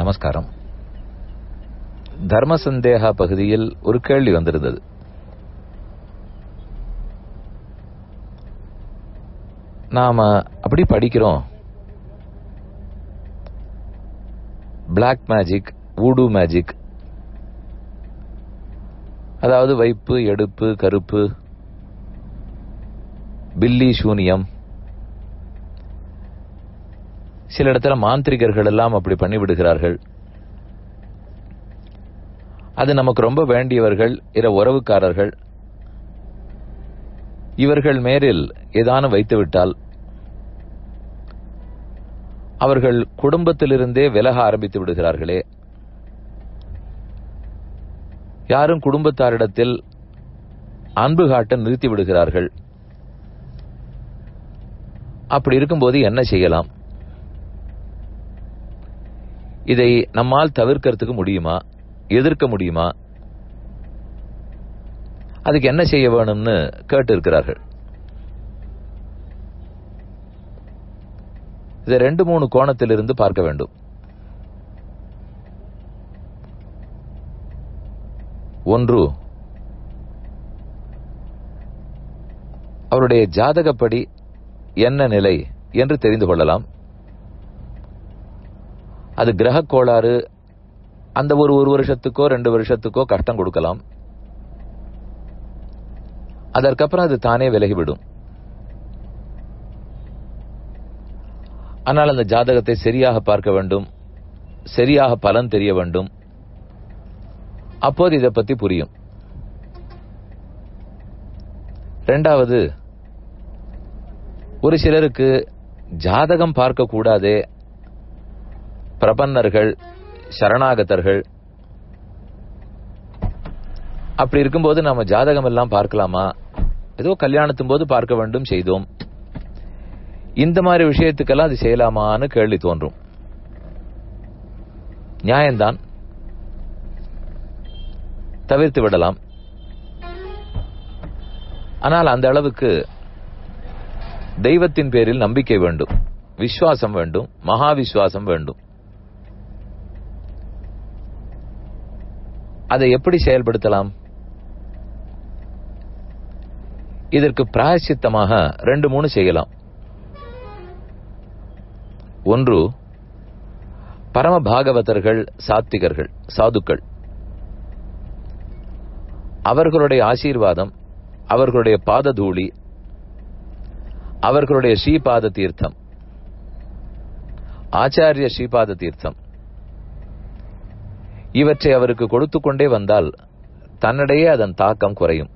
நமஸ்காரம். தர்ம சந்தேகா பகுதியில் ஒரு கேள்வி வந்திருந்தது. நாம அப்படி படிக்கிறோம், பிளாக் மேஜிக், வூடு மேஜிக், அதாவது வைப்பு, எடுப்பு, கருப்பு, பில்லி சூனியம், சில இடத்துல மாந்திரிகர்கள் எல்லாம் அப்படி பண்ணிவிடுகிறார்கள். அது நமக்கு ரொம்ப வேண்டியவர்கள், உறவுக்காரர்கள், இவர்கள் மேலில் ஏதானும் வைத்துவிட்டால் அவர்கள் குடும்பத்திலிருந்தே விலக ஆரம்பித்து விடுகிறார்களே. யாரும் குடும்பத்தாரிடத்தில் அன்பு காட்ட நிறுத்தி விடுகிறார்கள். அப்படி இருக்கும்போது என்ன செய்யலாம்? இதை நம்மால் தவிர்க்கிறதுக்கு முடியுமா? எதிர்க்க முடியுமா? அதுக்கு என்ன செய்ய வேணும்னு கேட்டு இருக்கிறார்கள். இதை 2-3 கோணத்திலிருந்து பார்க்க வேண்டும். ஒன்று, அவருடைய ஜாதகப்படி என்ன நிலை என்று தெரிந்து கொள்ளலாம். அது கிரக கோளாறு, அந்த ஒரு வருஷத்துக்கோ 2 வருஷத்துக்கோ கஷ்டம் கொடுக்கலாம். அதற்கப்புறம் அது தானே விலகிவிடும். ஆனால் அந்த ஜாதகத்தை சரியாக பார்க்க வேண்டும், சரியாக பலன் தெரிய வேண்டும். அப்போது இதை பத்தி புரியும். இரண்டாவது, ஒரு சிலருக்கு ஜாதகம் பார்க்க கூடாதே, பிரபன்னர்கள், சரணாகதர்கள், அப்படி இருக்கும்போது நாம ஜாதகம் எல்லாம் பார்க்கலாமா? ஏதோ கல்யாணத்தின் போது பார்க்க வேண்டும், செய்தோம். இந்த மாதிரி விஷயத்துக்கெல்லாம் அது செய்யலாமான்னு கேள்வி தோன்றும். நியாயம்தான், தவிர்த்து விடலாம். ஆனால் அந்த அளவுக்கு தெய்வத்தின் பேரில் நம்பிக்கை வேண்டும், விசுவாசம் வேண்டும், மகா விசுவாசம் வேண்டும். அதை எப்படி செயல்படுத்தலாம்? இதற்கு பிராயச்சித்தமாக 2-3 செய்யலாம். ஒன்று, பரம பாகவதர்கள், சாத்விகர்கள், சாதுக்கள், அவர்களுடைய ஆசீர்வாதம், அவர்களுடைய பாததூளி, அவர்களுடைய ஸ்ரீபாத தீர்த்தம், ஆச்சாரிய ஸ்ரீபாத தீர்த்தம், இவற்றை அவருக்கு கொடுத்து கொண்டே வந்தால் தன்னிடையே அதன் தாக்கம் குறையும்.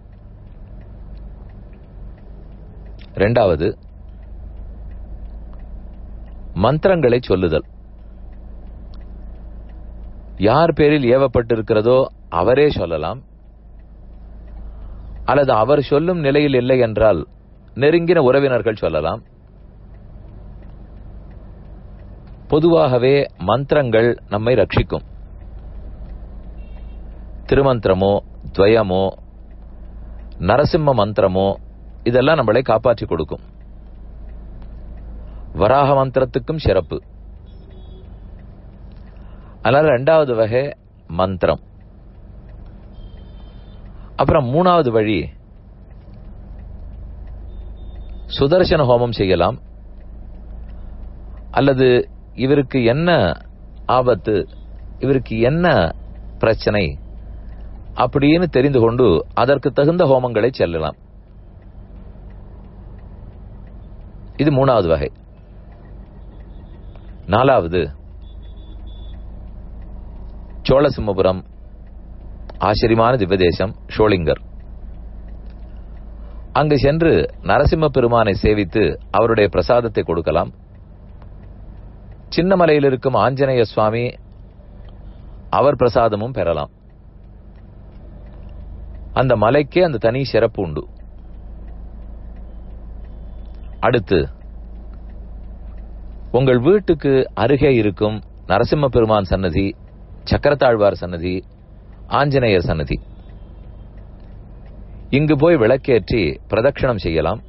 இரண்டாவது, மந்திரங்களை சொல்லுதல். யார் பேரில் ஏவப்பட்டிருக்கிறதோ அவரே சொல்லலாம். அல்லது அவர் சொல்லும் நிலையில் இல்லை என்றால் நெருங்கின உறவினர்கள் சொல்லலாம். பொதுவாகவே மந்திரங்கள் நம்மை ரட்சிக்கும். திருமந்திரமோ, துவயமோ, நரசிம்ம மந்திரமோ, இதெல்லாம் நம்மளை காப்பாற்றி கொடுக்கும். வராக மந்திரத்துக்கும் சிறப்பு. அதனால 2வது வகை மந்திரம். அப்புறம் 3வது வழி, சுதர்சன ஹோமம் செய்யலாம். அல்லது இவருக்கு என்ன ஆபத்து, இவருக்கு என்ன பிரச்சனை அப்படின்னு தெரிந்து கொண்டு அதற்கு தகுந்த ஹோமங்களை செல்லலாம். இது 3வது வகை. 4வது, சோழசிம்மபுரம், ஆச்சரியமான திவ்யதேசம், ஷோலிங்கர். அங்கு சென்று நரசிம்ம பெருமானை சேவித்து அவருடைய பிரசாதத்தை கொடுக்கலாம். சின்னமலையில் இருக்கும் ஆஞ்சநேய சுவாமி, அவர் பிரசாதமும் பெறலாம். அந்த மலைக்கே அந்த தனி சிறப்பு உண்டு. அடுத்து, உங்கள் வீட்டுக்கு அருகே இருக்கும் நரசிம்ம பெருமான் சன்னதி, சக்கரத்தாழ்வார் சன்னதி, ஆஞ்சநேயர் சன்னதி, இங்கு போய் விளக்கேற்றி பிரதட்சணம் செய்யலாம்.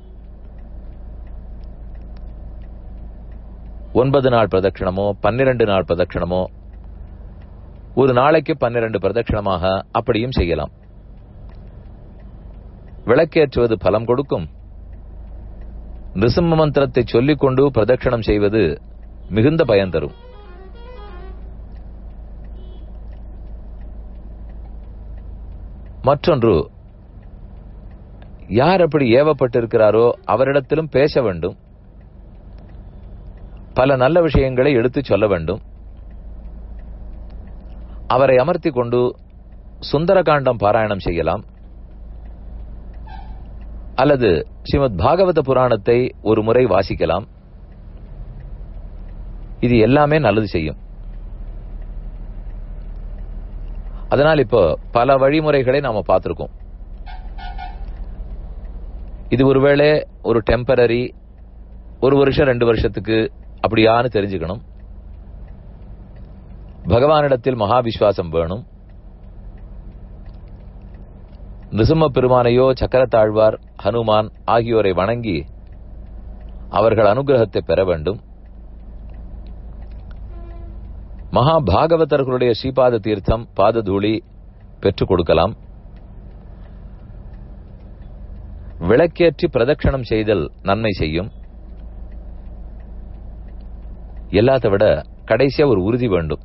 9 நாள் பிரதட்சணமோ 12 நாள் பிரதட்சணமோ ஒரு நாளைக்கு 12 பிரதட்சணமாக அப்படியும் செய்யலாம். விளக்கேற்றுவது பலம் கொடுக்கும். நிருசிம்ம மந்திரத்தை சொல்லிக் கொண்டு பிரதட்சணம் செய்வது மிகுந்த பயன் தரும். மற்றொன்று, யார் அப்படி ஏவப்பட்டிருக்கிறாரோ அவரிடத்திலும் பேச வேண்டும். பல நல்ல விஷயங்களை எடுத்துச் சொல்ல வேண்டும். அவரை அமர்த்தி கொண்டு சுந்தரகாண்டம் பாராயணம் செய்யலாம். அல்லது ஸ்ரீமத் பாகவத புராணத்தை ஒரு முறை வாசிக்கலாம். இது எல்லாமே நல்லது செய்யும். அதனால் இப்போ பல வழிமுறைகளை நாம பார்த்திருக்கோம். இது ஒருவேளை ஒரு டெம்பரரி, 1 வருஷம் 2 வருஷத்துக்கு அப்படியான்னு தெரிஞ்சுக்கணும். பகவானிடத்தில் மகா விசுவாசம் வேணும். நிருசிம்ம பெருமானையோ சக்கரத்தாழ்வார், ஹனுமான் ஆகியோரை வணங்கி அவர்கள் அனுகிரகத்தை பெற வேண்டும். மகா பாகவதர்களுடைய ஸ்ரீபாத தீர்த்தம், பாததூளி பெற்றுக் கொடுக்கலாம். விளக்கேற்றி பிரதட்சணம் செய்தல் நன்மை செய்யும். எல்லாத்த விட கடைசியா ஒரு உறுதி வேண்டும்.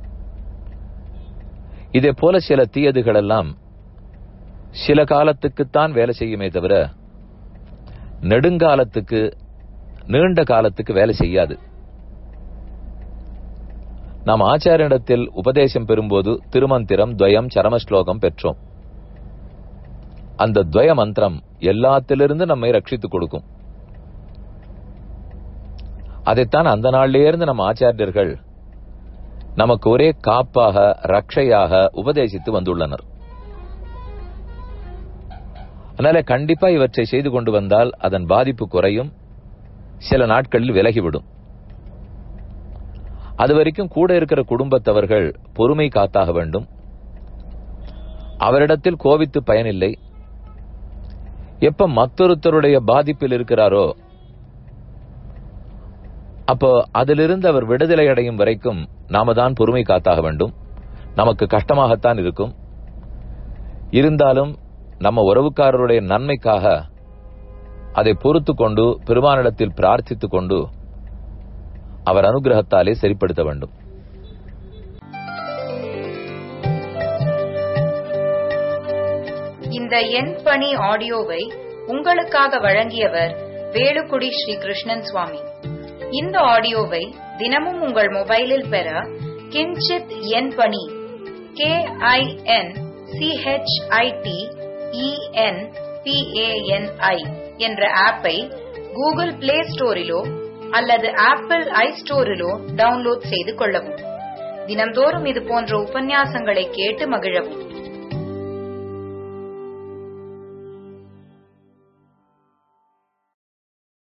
இதே போல சில தீயதுகள் எல்லாம் சில காலத்துக்குத்தான் வேலை செய்யுமே தவிர நெடுங்காலத்துக்கு, நீண்ட காலத்துக்கு வேலை செய்யாது. நாம் ஆச்சாரியனிடத்தில் உபதேசம் பெறும்போது திருமந்திரம், துவயம், சரமஸ்லோகம் பெற்றோம். அந்த துவய மந்திரம் எல்லாத்திலிருந்து நம்மை ரட்சித்துக் கொடுக்கும். அதைத்தான் அந்த நாளிலிருந்து நம்ம ஆச்சாரியர்கள் நமக்கு ஒரே காப்பாக, ரட்சையாக உபதேசித்து வந்துள்ளனர். அதனால கண்டிப்பா இவற்றை செய்து கொண்டு வந்தால் அதன் பாதிப்பு குறையும், சில நாட்களில் விலகிவிடும். அதுவரைக்கும் கூட இருக்கிற குடும்பத்தவர்கள் பொறுமை காத்தாக வேண்டும். அவரிடத்தில் கோபித்து பயனில்லை. எப்ப மற்றொருத்தருடைய பாதிப்பில் இருக்கிறாரோ அப்போ அதிலிருந்து அவர் விடுதலை அடையும் வரைக்கும் நாம தான் பொறுமை காத்தாக வேண்டும். நமக்கு கஷ்டமாகத்தான் இருக்கும். இருந்தாலும் நம்ம உறவுக்காரருடைய நன்மைக்காக அதை பொறுத்து கொண்டு பெருமானிடத்தில் பிரார்த்தித்துக் கொண்டு அவர் அனுகிரகத்தாலே சரிப்படுத்த வேண்டும். இந்த என் பணி ஆடியோவை உங்களுக்காக வழங்கியவர் வேலுக்குடி ஸ்ரீ கிருஷ்ணன் சுவாமி. இந்த ஆடியோவை தினமும் உங்கள் மொபைலில் பெற கிஞ்சித் என் பணி KINCHITENPANI என்ற ஆப்பை கூகுள் பிளே ஸ்டோரிலோ அல்லது ஆப்பிள் ஐஸ்டோரிலோ டவுன்லோட் செய்து கொள்ளவும். தினம்தோறும் இது போன்ற உபன்யாசங்களை கேட்டு மகிழவும்.